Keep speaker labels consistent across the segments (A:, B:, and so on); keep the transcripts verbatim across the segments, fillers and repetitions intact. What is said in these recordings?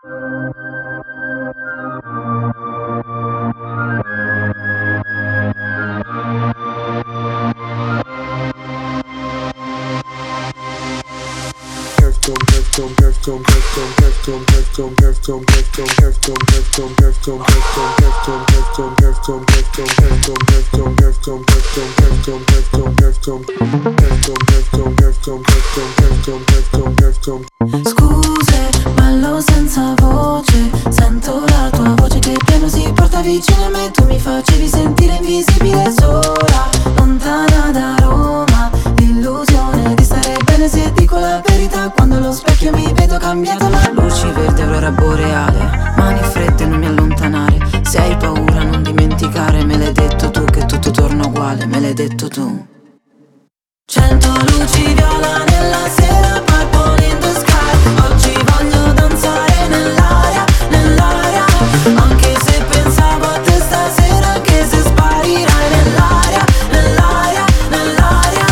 A: Scuse, ballo senza voce, sento la tua voce che piano si porta vicino a me. Tu mi facevi sentire invisibile sola, lontana da Roma. L'illusione di stare bene se dico la verità. Quando allo specchio mi vedo cambiata, ma luci verde, aurora boreale, mani fredde, non mi allontanare. Se hai paura non dimenticare, me l'hai detto tu che tutto torna uguale, me l'hai detto tu. Cento luci viola nella sera, purple in the sky. Oggi voglio danzare nell'aria, nell'aria. Anche se pensavo a te stasera, anche se sparirai nell'aria, nell'aria, nell'aria.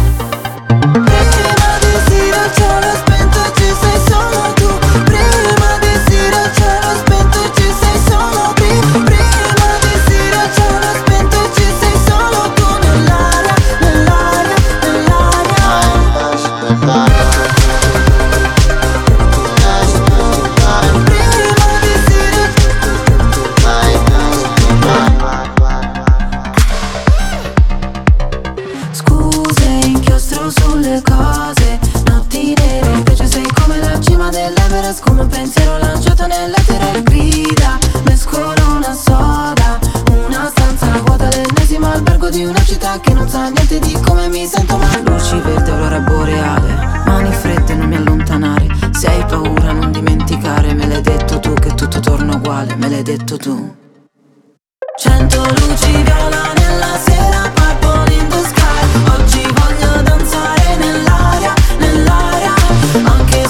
A: Prima di sera il cielo spento e ci sei solo tu. Prima di sera il cielo spento e ci sei solo tu. Prima di sera il cielo spento e ci sei solo tu. Nell'aria, nell'aria, scuse, inchiostro sulle cose, notti nere, invece sei come la cima dell'Everest, come un pensiero lanciato nell'etere. Grida, mescolo una soda, una stanza vuota, l'ennesimo albergo di una città che non sa niente di come mi sento. Ma luci verde, aurora boreale, mani fredde, non mi allontanare. Se hai paura non dimenticare, me l'hai detto tu che tutto torna uguale, me l'hai detto tu. Cento luci viola nella sera, purple in the sky. Oggi voglio danzare nell'aria, nell'aria. Anche